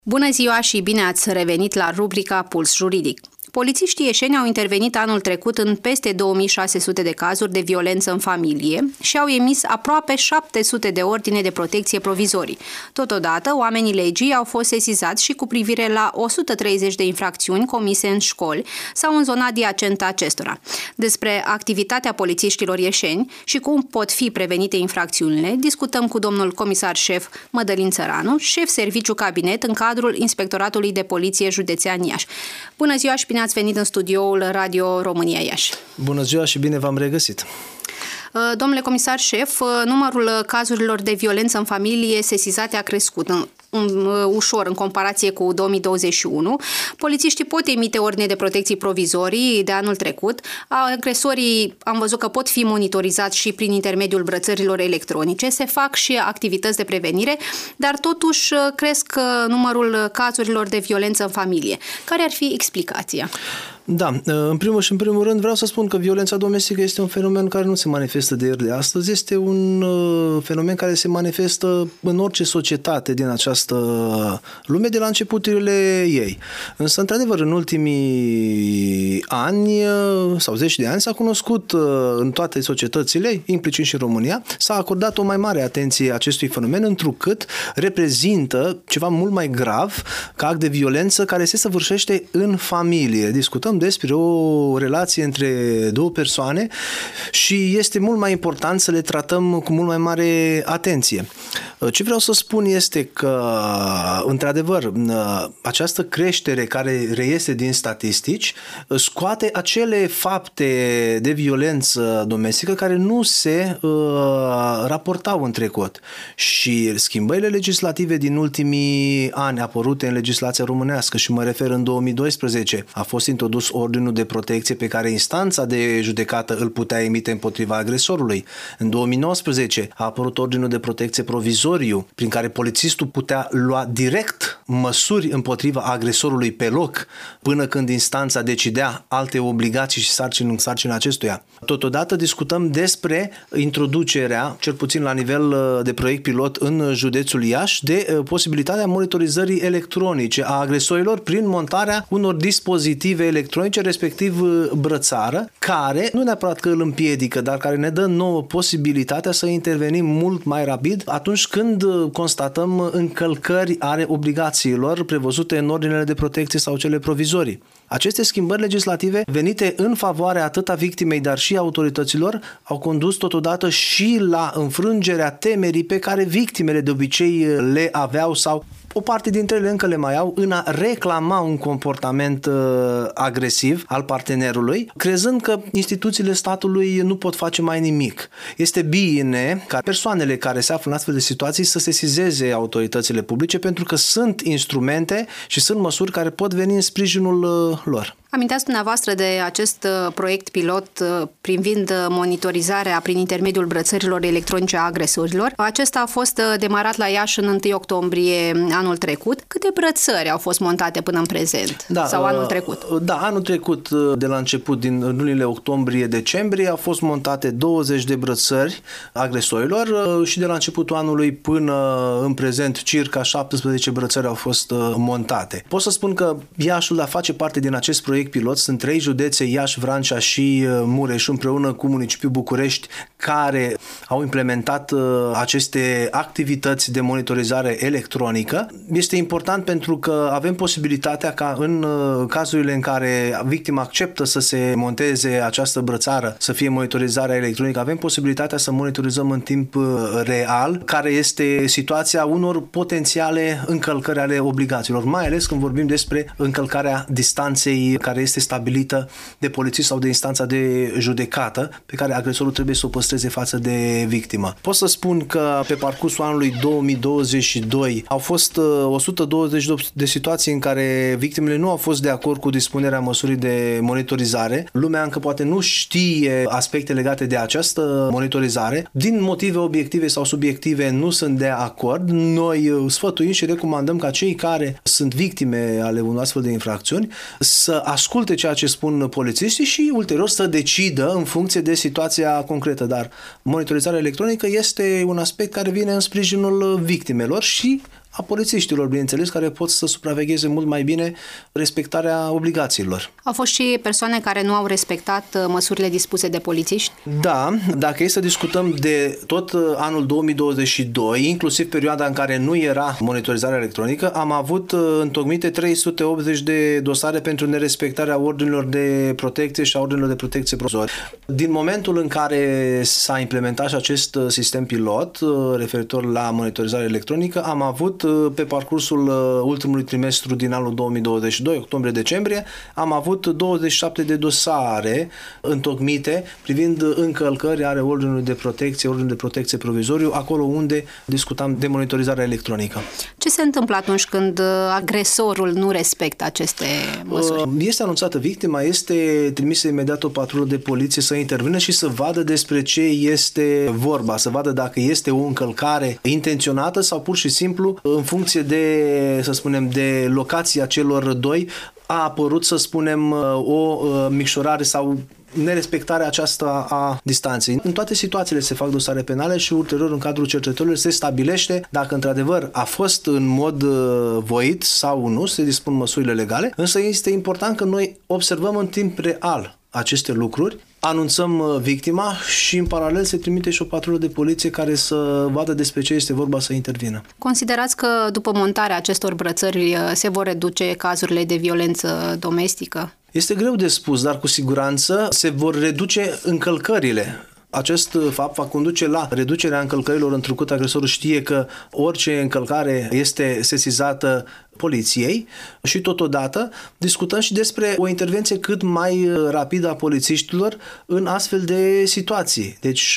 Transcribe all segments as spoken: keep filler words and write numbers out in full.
Bună ziua și bine ați revenit la rubrica Puls Juridic. Polițiștii ieșeni au intervenit anul trecut în peste două mii șase sute de cazuri de violență în familie și au emis aproape șapte sute de ordine de protecție provizorii. Totodată, oamenii legii au fost sesizați și cu privire la o sută treizeci de infracțiuni comise în școli sau în zona adiacentă acestora. Despre activitatea polițiștilor ieșeni și cum pot fi prevenite infracțiunile, discutăm cu domnul comisar șef Mădălin Țăranu, șef serviciu cabinet în cadrul Inspectoratului de Poliție Județean Iași. Bună ziua și bine ați venit în studioul Radio România Iași. Bună ziua și bine v-am regăsit. Domnule comisar șef, numărul cazurilor de violență în familie sesizate a crescut în, în, ușor în comparație cu două mii douăzeci și unu. Polițiștii pot emite ordine de protecție provizorii de anul trecut. Agresorii am văzut că pot fi monitorizați și prin intermediul brățărilor electronice. Se fac și activități de prevenire, dar totuși cresc numărul cazurilor de violență în familie. Care ar fi explicația? Da, în primul și în primul rând vreau să spun că violența domestică este un fenomen care nu se manifestă de ieri de astăzi, este un fenomen care se manifestă în orice societate din această lume de la începuturile ei. Însă, într-adevăr, în ultimii ani sau zeci de ani s-a cunoscut în toate societățile, implicit și în România, s-a acordat o mai mare atenție acestui fenomen, întrucât reprezintă ceva mult mai grav ca act de violență care se săvârșește în familie. Discutăm despre o relație între două persoane și este mult mai important să le tratăm cu mult mai mare atenție. Ce vreau să spun este că, într-adevăr, această creștere care reiese din statistici scoate acele fapte de violență domestică care nu se uh, raportau în trecut. Și schimbările legislative din ultimii ani apărute în legislația românească, și mă refer în două mii doisprezece, a fost introdus ordinul de protecție pe care instanța de judecată îl putea emite împotriva agresorului. În două mii nouăsprezece a apărut ordinul de protecție provizoriu, prin care polițistul putea lua direct măsuri împotriva agresorului pe loc, până când instanța decidea alte obligații și sarcini în sarcina acestuia. Totodată discutăm despre introducerea, cel puțin la nivel de proiect pilot în județul Iași, de posibilitatea monitorizării electronice a agresorilor prin montarea unor dispozitive electronice, respectiv brățară, care nu neapărat că îl împiedică, dar care ne dă nouă posibilitatea să intervenim mult mai rapid atunci când constatăm încălcări ale obligațiilor prevăzute în ordinele de protecție sau cele provizorii. Aceste schimbări legislative venite în favoarea atât a victimei, dar și a autorităților, au condus totodată și la înfrângerea temerii pe care victimele de obicei le aveau sau o parte dintre ele încă le mai au în a reclama un comportament uh, agresiv al partenerului, crezând că instituțiile statului nu pot face mai nimic. Este bine ca persoanele care se află în astfel de situații să sesizeze autoritățile publice, pentru că sunt instrumente și sunt măsuri care pot veni în sprijinul uh, lor. Aminteați dumneavoastră de acest proiect pilot privind monitorizarea prin intermediul brățărilor electronice a agresorilor. Acesta a fost demarat la Iași în întâi octombrie anul trecut. Câte brățări au fost montate până în prezent? Da, sau anul trecut? Da, anul trecut, de la început, din lunile octombrie-decembrie, au fost montate douăzeci de brățări agresorilor și de la începutul anului până în prezent, circa șaptesprezece brățări au fost montate. Pot să spun că Iașul da, face parte din acest proiect pilot. Sunt trei județe, Iași, Vrancea și Mureș, împreună cu municipiul București, care au implementat aceste activități de monitorizare electronică. Este important pentru că avem posibilitatea ca în cazurile în care victima acceptă să se monteze această brățară, să fie monitorizarea electronică, avem posibilitatea să monitorizăm în timp real care este situația unor potențiale încălcări ale obligațiilor, mai ales când vorbim despre încălcarea distanței care este stabilită de polițist sau de instanța de judecată pe care agresorul trebuie să o păstreze față de victimă. Pot să spun că pe parcursul anului două mii douăzeci și doi au fost o sută douăzeci de situații în care victimele nu au fost de acord cu dispunerea măsurii de monitorizare. Lumea încă poate nu știe aspecte legate de această monitorizare. Din motive obiective sau subiective nu sunt de acord. Noi sfătuim și recomandăm ca cei care sunt victime ale unor astfel de infracțiuni să asculte ceea ce spun polițiștii și ulterior să decidă în funcție de situația concretă. Dar monitorizarea electronică este un aspect care vine în sprijinul victimelor și a polițiștilor, bineînțeles, care pot să supravegheze mult mai bine respectarea obligațiilor. Au fost și persoane care nu au respectat măsurile dispuse de polițiști? Da, dacă e să discutăm de tot anul două mii douăzeci și doi, inclusiv perioada în care nu era monitorizarea electronică, am avut întocmite trei sute optzeci de dosare pentru nerespectarea ordinilor de protecție și a ordinilor de protecție provizori. Din momentul în care s-a implementat și acest sistem pilot referitor la monitorizare electronică, am avut pe parcursul ultimului trimestru din anul două mii douăzeci și doi, octombrie-decembrie, am avut douăzeci și șapte de dosare întocmite privind încălcări ale ordinului de protecție, ordinul de protecție provizoriu, acolo unde discutam de monitorizarea electronică. Ce se întâmplă atunci când agresorul nu respectă aceste măsuri? Este anunțată victima, este trimisă imediat o patrulă de poliție să intervină și să vadă despre ce este vorba, să vadă dacă este o încălcare intenționată sau pur și simplu în funcție de, să spunem, de locația celor doi a apărut, să spunem, o micșorare sau nerespectarea aceasta a distanței. În toate situațiile se fac dosare penale și ulterior în cadrul cercetărilor se stabilește dacă într-adevăr a fost în mod voit sau nu, se dispun măsurile legale, însă este important că noi observăm în timp real aceste lucruri, anunțăm victima și în paralel se trimite și o patrulă de poliție care să vadă despre ce este vorba să intervină. Considerați că după montarea acestor brățări se vor reduce cazurile de violență domestică? Este greu de spus, dar cu siguranță se vor reduce încălcările. Acest fapt va conduce la reducerea încălcărilor, întrucât agresorul știe că orice încălcare este sesizată poliției și totodată discutăm și despre o intervenție cât mai rapidă a polițiștilor în astfel de situații. Deci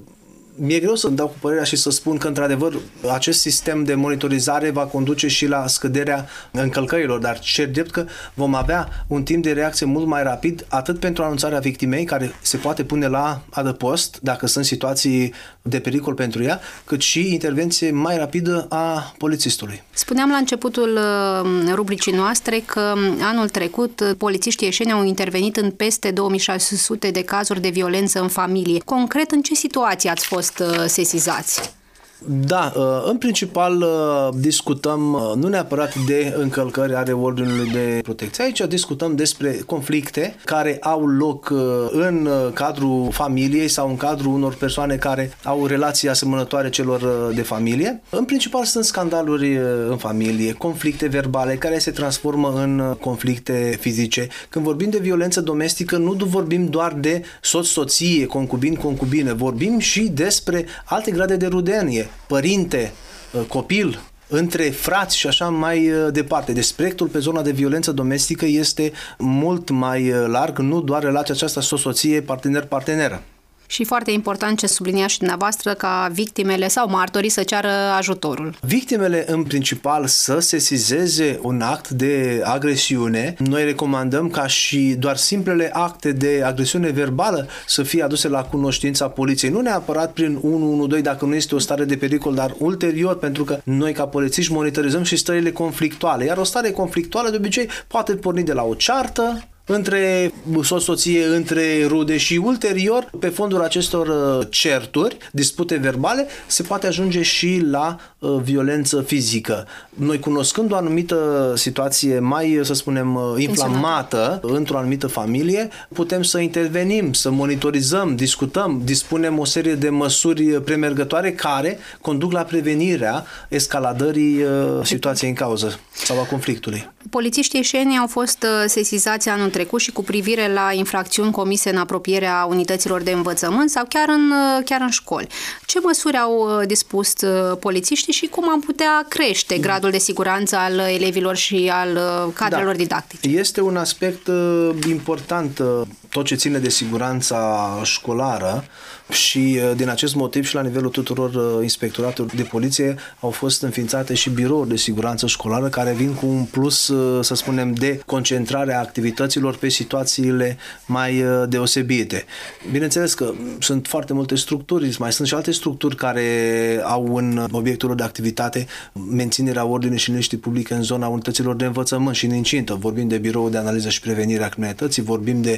mi-e greu să-mi dau cu părerea și să spun că, într-adevăr, acest sistem de monitorizare va conduce și la scăderea încălcărilor, dar cer drept că vom avea un timp de reacție mult mai rapid, atât pentru anunțarea victimei, care se poate pune la adăpost, dacă sunt situații de pericol pentru ea, cât și intervenție mai rapidă a polițistului. Spuneam la începutul rubricii noastre că anul trecut polițiștii ieșeni au intervenit în peste două mii șase sute de cazuri de violență în familie. Concret, în ce situații ați fost sesizați? Da, în principal discutăm nu neapărat de încălcări ale ordinului de protecție. Aici discutăm despre conflicte care au loc în cadrul familiei sau în cadrul unor persoane care au relații asemănătoare celor de familie. În principal sunt scandaluri în familie, conflicte verbale care se transformă în conflicte fizice. Când vorbim de violență domestică, nu vorbim doar de soț-soție, concubin-concubine, vorbim și despre alte grade de rudenie, părinte, copil, între frați și așa mai departe. Deci spectrul pe zona de violență domestică este mult mai larg, nu doar relația aceasta soț-soție, partener-parteneră. Și foarte important ce sublinia și dumneavoastră, ca victimele sau martorii să ceară ajutorul. Victimele, în principal, să sesizeze un act de agresiune. Noi recomandăm ca și doar simplele acte de agresiune verbală să fie aduse la cunoștința poliției. Nu neapărat prin unu unu doi dacă nu este o stare de pericol, dar ulterior, pentru că noi ca polițiști monitorizăm și stările conflictuale. Iar o stare conflictuală de obicei poate porni de la o ceartă între soț-soție, între rude și ulterior, pe fondul acestor certuri, dispute verbale, se poate ajunge și la uh, violență fizică. Noi, cunoscând o anumită situație mai, să spunem, inflamată într-o anumită familie, putem să intervenim, să monitorizăm, discutăm, dispunem o serie de măsuri premergătoare care conduc la prevenirea escaladării uh, situației în cauză sau a conflictului. Polițiștii ieșeni au fost sesizați anul trecut și cu privire la infracțiuni comise în apropierea unităților de învățământ sau chiar în, chiar în școli. Ce măsuri au dispus polițiștii și cum am putea crește gradul de siguranță al elevilor și al cadrelor da. didactice? Este un aspect important tot ce ține de siguranța școlară și din acest motiv și la nivelul tuturor inspectoratelor de poliție au fost înființate și birouri de siguranță școlară care vin cu un plus, să spunem, de concentrare a activităților pe situațiile mai deosebite. Bineînțeles că sunt foarte multe structuri, mai sunt și alte structuri care au în obiectul lor de activitate menținerea ordinii și liniștii publice în zona unităților de învățământ și în incintă. Vorbim de biroul de analiză și prevenire a criminalității, vorbim de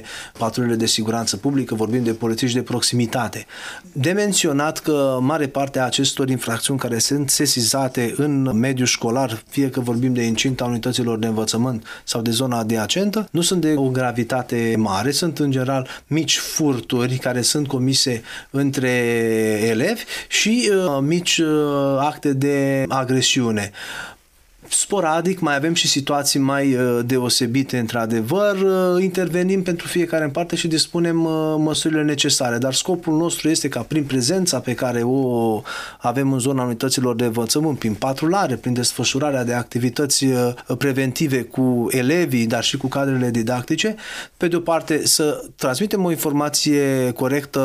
patrulele de siguranță publică, vorbim de polițiști de proximitate. De menționat că mare parte a acestor infracțiuni care sunt sesizate în mediul școlar, fie că vorbim de incinta unităților de învățământ sau de zona adiacentă, nu sunt de o gravitate mare, sunt în general mici furturi care sunt comise între elevi și uh, mici uh, acte de agresiune. Sporadic mai avem și situații mai uh, deosebite, într-adevăr, uh, intervenim pentru fiecare în parte și dispunem uh, măsurile necesare, dar scopul nostru este ca prin prezența pe care o avem în zona unităților de învățământ, prin patrulare, prin desfășurarea de activități uh, preventive cu elevii, dar și cu cadrele didactice, pe de o parte să transmitem o informație corectă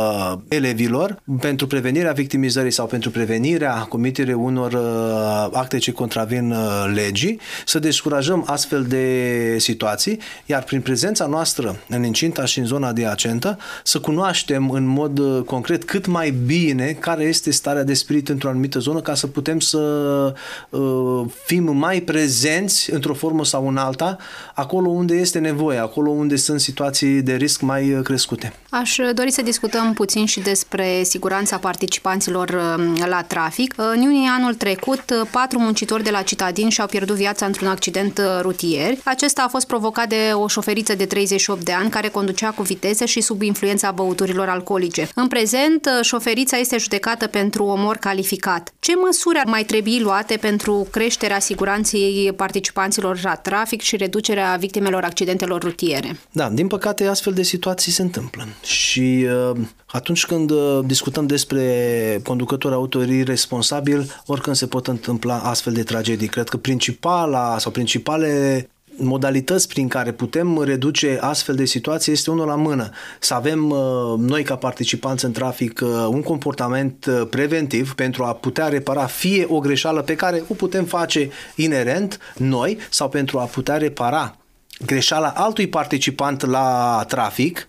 elevilor pentru prevenirea victimizării sau pentru prevenirea comiterii unor uh, acte ce contravin legii, să descurajăm astfel de situații, iar prin prezența noastră în incinta și în zona adiacentă să cunoaștem în mod concret cât mai bine care este starea de spirit într-o anumită zonă ca să putem să uh, fim mai prezenți într-o formă sau în alta acolo unde este nevoie, acolo unde sunt situații de risc mai crescute. Aș dori să discutăm puțin și despre siguranța participanților la trafic. În iunie anul trecut, patru muncitori de la Citadin și-au pierdut viața într-un accident rutier. Acesta a fost provocat de o șoferiță de treizeci și opt de ani care conducea cu viteză și sub influența băuturilor alcoolice. În prezent, șoferița este judecată pentru omor calificat. Ce măsuri ar mai trebui luate pentru creșterea siguranței participanților la trafic și reducerea victimelor accidentelor rutiere? Da, din păcate astfel de situații se întâmplă și uh, atunci când uh, discutăm despre conducători auto irresponsabili, oricând se pot întâmpla astfel de tragedii. Cred că principala sau principale modalități prin care putem reduce astfel de situații este unul la mână. Să avem noi ca participanți în trafic un comportament preventiv pentru a putea repara fie o greșeală pe care o putem face inerent noi sau pentru a putea repara greșeala altui participant la trafic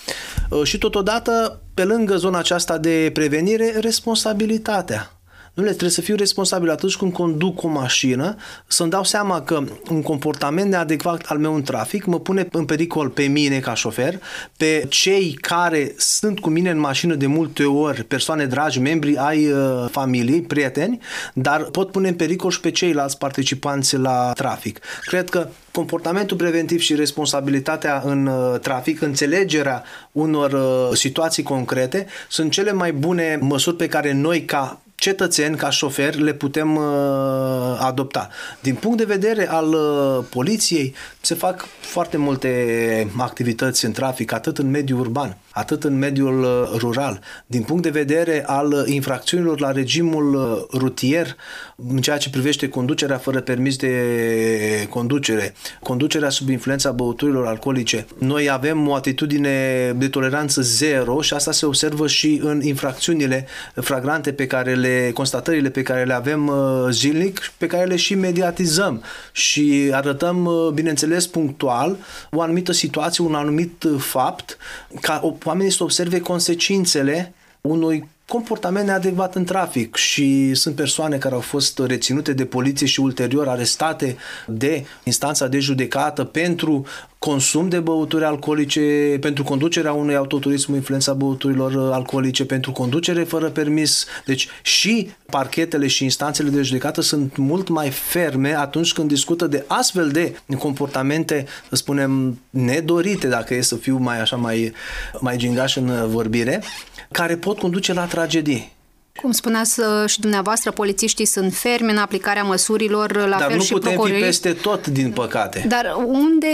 și totodată pe lângă zona aceasta de prevenire responsabilitatea. Nu le trebuie să fiu responsabil atunci când conduc o mașină, să-mi dau seama că un comportament neadecvat al meu în trafic mă pune în pericol pe mine ca șofer, pe cei care sunt cu mine în mașină de multe ori, persoane dragi, membri ai uh, familiei, prieteni, dar pot pune în pericol și pe ceilalți participanți la trafic. Cred că comportamentul preventiv și responsabilitatea în uh, trafic, înțelegerea unor uh, situații concrete sunt cele mai bune măsuri pe care noi ca cetățeni, ca șoferi, le putem uh, adopta. Din punct de vedere al uh, poliției, se fac foarte multe activități în trafic, atât în mediul urban, atât în mediul uh, rural. Din punct de vedere al uh, infracțiunilor la regimul uh, rutier, în ceea ce privește conducerea fără permis de conducere, conducerea sub influența băuturilor alcoolice, noi avem o atitudine de toleranță zero și asta se observă și în infracțiunile flagrante pe care le, constatările pe care le avem uh, zilnic, pe care le și mediatizăm și arătăm, uh, bineînțeles, punctual o anumită situație, un anumit fapt, ca oamenii să observe consecințele unui comportament neadecvat în trafic și sunt persoane care au fost reținute de poliție și ulterior arestate de instanța de judecată pentru consum de băuturi alcoolice, pentru conducerea unui autoturism cu influența băuturilor alcoolice, pentru conducere fără permis. Deci și parchetele și instanțele de judecată sunt mult mai ferme atunci când discută de astfel de comportamente, să spunem, nedorite, dacă e să fiu mai așa mai, mai gingaș în vorbire, care pot conduce la tragedii. Cum spuneați și dumneavoastră, polițiștii sunt fermi în aplicarea măsurilor, la Dar fel nu și putem procurorii. fi peste tot, din păcate. Dar unde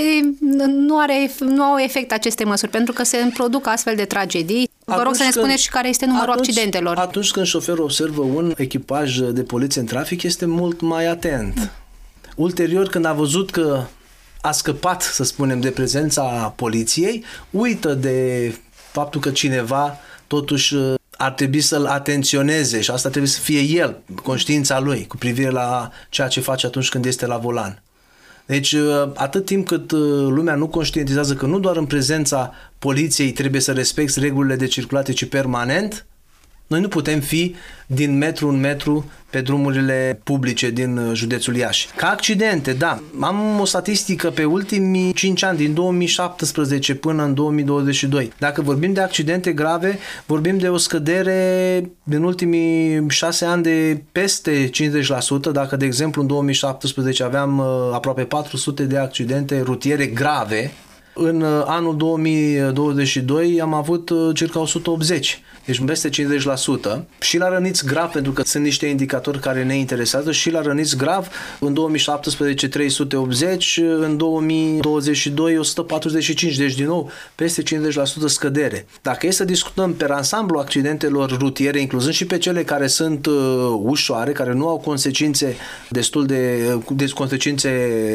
nu, are, nu au efect aceste măsuri? Pentru că se produc astfel de tragedii. Vă Atunci rog să ne când, spuneți și care este numărul atunci, accidentelor. Atunci când șoferul observă un echipaj de poliție în trafic, este mult mai atent. Ulterior, când a văzut că a scăpat, să spunem, de prezența poliției, uită de faptul că cineva totuși ar trebui să-l atenționeze și asta trebuie să fie el, conștiința lui, cu privire la ceea ce face atunci când este la volan. Deci, atât timp cât lumea nu conștientizează că nu doar în prezența poliției trebuie să respecti regulile de circulație, ci permanent, Noi nu putem fi din metru în metru pe drumurile publice din județul Iași. Ca accidente, da, am o statistică pe ultimii cinci ani, din două mii șaptesprezece până în două mii douăzeci și doi. Dacă vorbim de accidente grave, vorbim de o scădere din ultimii șase ani de peste cincizeci la sută. Dacă, de exemplu, în două mii șaptesprezece aveam aproape patru sute de accidente rutiere grave, în anul două mii douăzeci și doi am avut circa o sută optzeci, deci peste cincizeci la sută. Și la răniți grav, pentru că sunt niște indicatori care ne interesează, și la răniți grav, în două mii șaptesprezece trei sute optzeci, în două mii douăzeci și doi o sută patruzeci și cinci, deci din nou peste cincizeci la sută scădere. Dacă e să discutăm pe ansamblu accidentelor rutiere, incluzând și pe cele care sunt uh, ușoare, care nu au consecințe destul de, de consecințe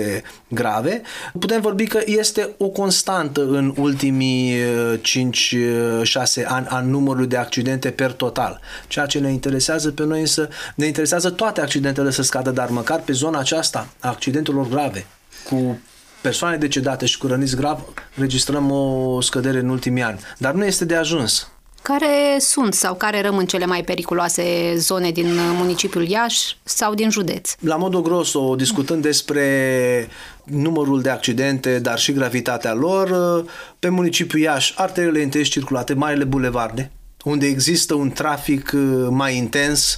grave, putem vorbi că este o constantă în ultimii cinci șase ani a numărului de accidente per total. Ceea ce ne interesează pe noi însă, ne interesează toate accidentele să scadă, dar măcar pe zona aceasta a accidentelor grave, cu persoane decedate și cu răniți grav, registrăm o scădere în ultimii ani. Dar nu este de ajuns. Care sunt sau care rămân cele mai periculoase zone din municipiul Iași sau din județ? La modul grosso, discutând despre numărul de accidente, dar și gravitatea lor, pe municipiul Iași, arterele intens circulate, marile bulevarde, unde există un trafic mai intens,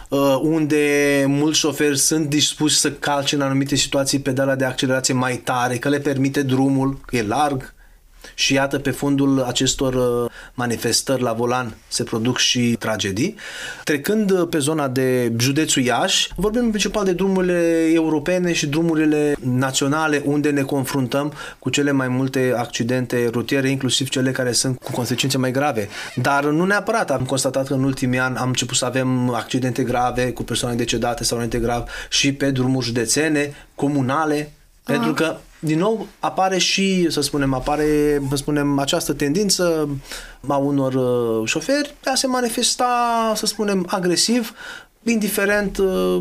unde mulți șoferi sunt dispuși să calce în anumite situații pedala de accelerație mai tare, că le permite drumul, că e larg. Și iată, pe fundul acestor manifestări la volan se produc și tragedii. Trecând pe zona de județul Iași, vorbim în principal de drumurile europene și drumurile naționale, unde ne confruntăm cu cele mai multe accidente rutiere, inclusiv cele care sunt cu consecințe mai grave. Dar nu neapărat. Am constatat că în ultimii ani am început să avem accidente grave cu persoane decedate sau rănite grav și pe drumuri județene, comunale, Aha. pentru că din nou apare și, să spunem, apare, să spunem, această tendință a unor șoferi de a se manifesta, să spunem, agresiv, indiferent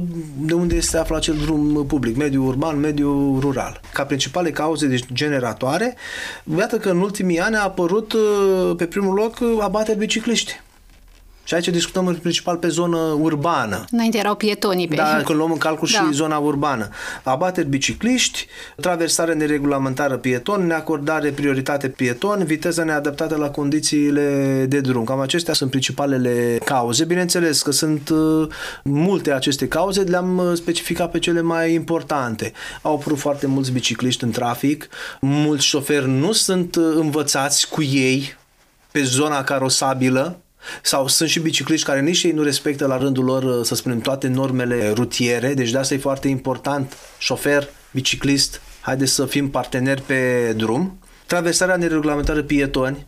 de unde este aflat acel drum public, mediul urban, mediul rural. Ca principale cauze generatoare, iată că în ultimii ani a apărut pe primul loc abateri bicicliști. Și aici discutăm în principal pe zonă urbană. Înainte erau pietonii pe... Da, când luăm în calcul da. și zona urbană. Abateri bicicliști, traversare neregulamentară pieton, neacordare prioritate pieton, viteză neadaptată la condițiile de drum. Cam acestea sunt principalele cauze. Bineînțeles că sunt uh, multe aceste cauze, le-am specificat pe cele mai importante. Au apărut foarte mulți bicicliști în trafic, mulți șoferi nu sunt învățați cu ei pe zona carosabilă, sau sunt și bicicliști care nici ei nu respectă la rândul lor, să spunem, toate normele rutiere, deci de asta e foarte important, șofer, biciclist, haideți să fim parteneri pe drum. Traversarea neregulamentară pietoni,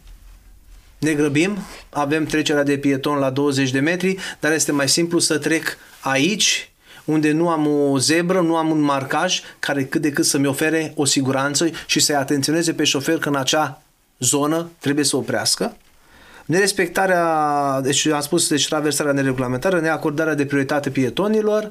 ne grăbim, avem trecerea de pieton la douăzeci de metri, dar este mai simplu să trec aici, unde nu am o zebră, nu am un marcaj care cât de cât să-mi ofere o siguranță și să-i atenționeze pe șofer că în acea zonă trebuie să oprească. Nerespectarea, deci am spus, deci traversarea neregulamentară, neacordarea de prioritate pietonilor,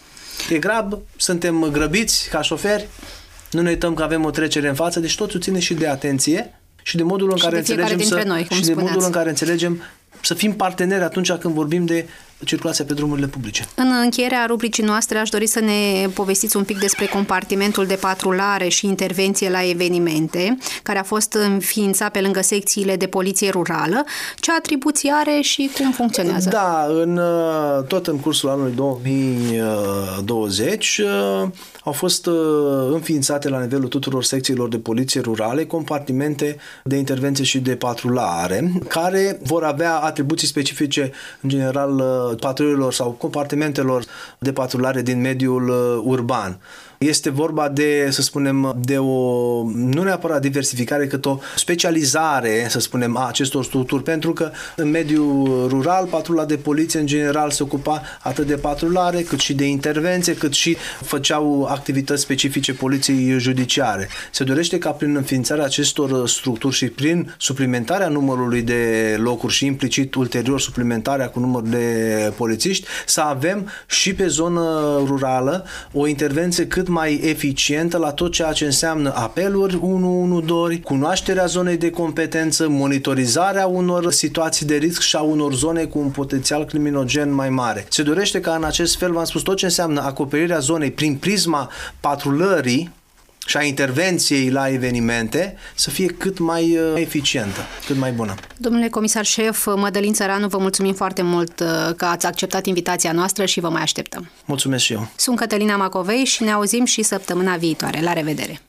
e grav, suntem grăbiți ca șoferi, nu ne uităm că avem o trecere în față, deci totul ține și de atenție și de modul în și care înțelegem să, noi, și de modul în care înțelegem să fim parteneri atunci când vorbim de circulația pe drumurile publice. În încheierea rubricii noastre aș dori să ne povestiți un pic despre compartimentul de patrulare și intervenție la evenimente, care a fost înființat pe lângă secțiile de poliție rurală. Ce atribuții are și cum funcționează? Da, în, tot în cursul anului două mii douăzeci au fost înființate la nivelul tuturor secțiilor de poliție rurale compartimente de intervenție și de patrulare, care vor avea atribuții specifice, în general, patrulelor sau compartimentelor de patrulare din mediul urban. Este vorba de, să spunem, de o, nu neapărat diversificare, cât o specializare, să spunem, a acestor structuri, pentru că în mediul rural, patrula de poliție în general se ocupa atât de patrulare, cât și de intervenție, cât și făceau activități specifice poliției judiciare. Se dorește ca prin înființarea acestor structuri și prin suplimentarea numărului de locuri și implicit ulterior suplimentarea cu număr de polițiști, să avem și pe zonă rurală o intervenție cât cât mai eficientă la tot ceea ce înseamnă apeluri unu unu doi, cunoașterea zonei de competență, monitorizarea unor situații de risc și a unor zone cu un potențial criminogen mai mare. Se dorește ca în acest fel, v-am spus, tot ce înseamnă acoperirea zonei prin prisma patrulării și a intervenției la evenimente să fie cât mai eficientă, cât mai bună. Domnule comisar șef Mădălin Țăranu, vă mulțumim foarte mult că ați acceptat invitația noastră și vă mai așteptăm. Mulțumesc și eu. Sunt Cătălina Macovei și ne auzim și săptămâna viitoare. La revedere!